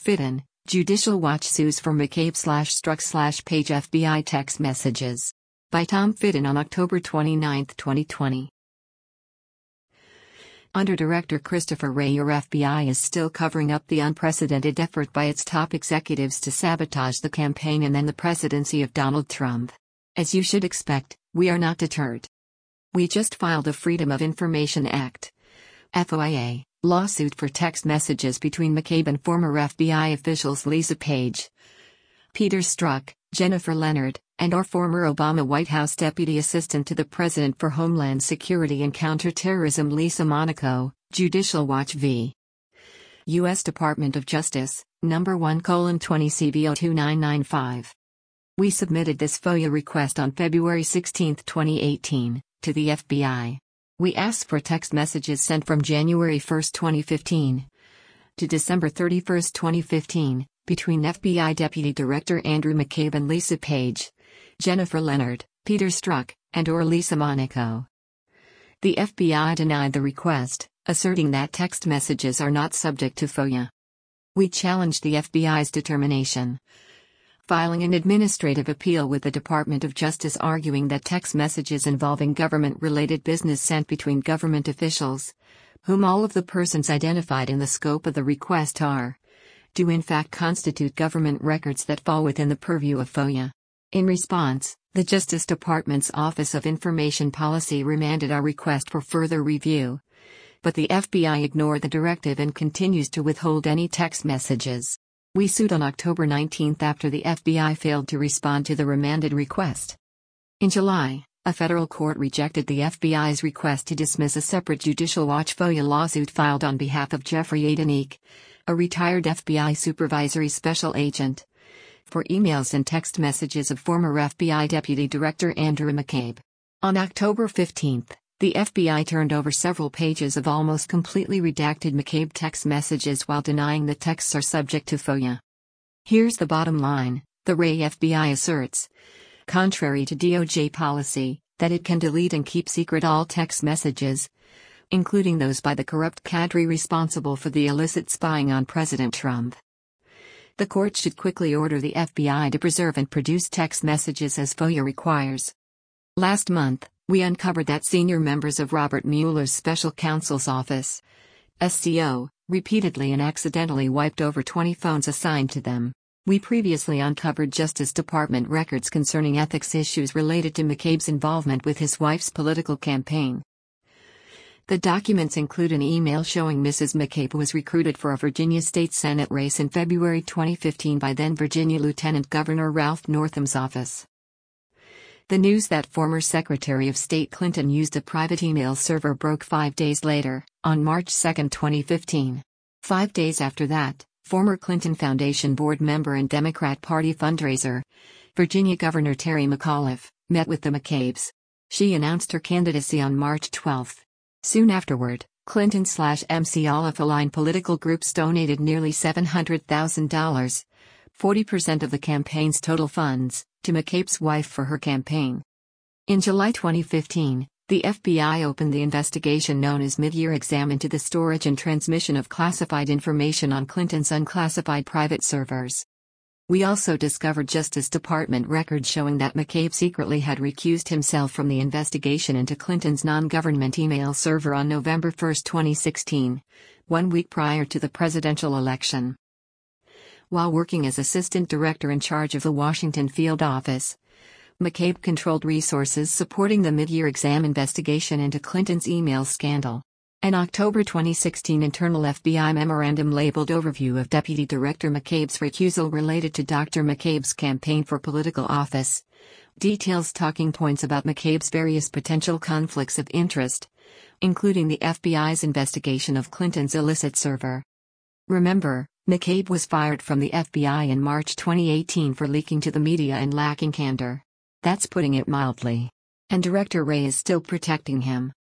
Fitton, Judicial Watch sues for McCabe/Strzok/Page FBI text messages. By Tom Fitton on October 29, 2020. Under Director Christopher Wray, your FBI is still covering up the unprecedented effort by its top executives to sabotage the campaign and then the presidency of Donald Trump. As you should expect, we are not deterred. We just filed a Freedom of Information Act (FOIA) lawsuit for text messages between McCabe and former FBI officials Lisa Page, Peter Strzok, Jennifer Leonard, and our former Obama White House Deputy Assistant to the President for Homeland Security and Counterterrorism Lisa Monaco, Judicial Watch v. U.S. Department of Justice, No. 1:20 CBO 2995. We submitted this FOIA request on February 16, 2018, to the FBI. We asked for text messages sent from January 1, 2015 to December 31, 2015, between FBI Deputy Director Andrew McCabe and Lisa Page, Jennifer Leonard, Peter Strzok, and/or Lisa Monaco. The FBI denied the request, asserting that text messages are not subject to FOIA. We challenged the FBI's determination, filing an administrative appeal with the Department of Justice arguing that text messages involving government-related business sent between government officials, whom all of the persons identified in the scope of the request are, do in fact constitute government records that fall within the purview of FOIA. In response, the Justice Department's Office of Information Policy remanded our request for further review. But the FBI ignored the directive and continues to withhold any text messages. We sued on October 19 after the FBI failed to respond to the remanded request. In July, a federal court rejected the FBI's request to dismiss a separate Judicial Watch FOIA lawsuit filed on behalf of Jeffrey Adenike, a retired FBI supervisory special agent, for emails and text messages of former FBI Deputy Director Andrew McCabe. On October 15, the FBI turned over several pages of almost completely redacted McCabe text messages while denying the texts are subject to FOIA. Here's the bottom line: the Wray FBI asserts, contrary to DOJ policy, that it can delete and keep secret all text messages, including those by the corrupt cadre responsible for the illicit spying on President Trump. The court should quickly order the FBI to preserve and produce text messages as FOIA requires. Last month, we uncovered that senior members of Robert Mueller's special counsel's office, SCO, repeatedly and accidentally wiped over 20 phones assigned to them. We previously uncovered Justice Department records concerning ethics issues related to McCabe's involvement with his wife's political campaign. The documents include an email showing Mrs. McCabe was recruited for a Virginia state Senate race in February 2015 by then Virginia Lieutenant Governor Ralph Northam's office. The news that former Secretary of State Clinton used a private email server broke 5 days later, on March 2, 2015. 5 days after that, former Clinton Foundation board member and Democrat Party fundraiser, Virginia Governor Terry McAuliffe, met with the McCabes. She announced her candidacy on March 12. Soon afterward, Clinton/MC Olive-aligned political groups donated nearly $700,000, 40% of the campaign's total funds, to McCabe's wife for her campaign. In July 2015, the FBI opened the investigation known as Mid-Year Exam into the storage and transmission of classified information on Clinton's unclassified private servers. We also discovered Justice Department records showing that McCabe secretly had recused himself from the investigation into Clinton's non-government email server on November 1, 2016, 1 week prior to the presidential election. While working as assistant director in charge of the Washington field office, McCabe controlled resources supporting the mid-year exam investigation into Clinton's email scandal. An October 2016 internal FBI memorandum labeled Overview of Deputy Director McCabe's recusal related to Dr. McCabe's campaign for political office details talking points about McCabe's various potential conflicts of interest, including the FBI's investigation of Clinton's illicit server. Remember, McCabe was fired from the FBI in March 2018 for leaking to the media and lacking candor. That's putting it mildly. And Director Wray is still protecting him.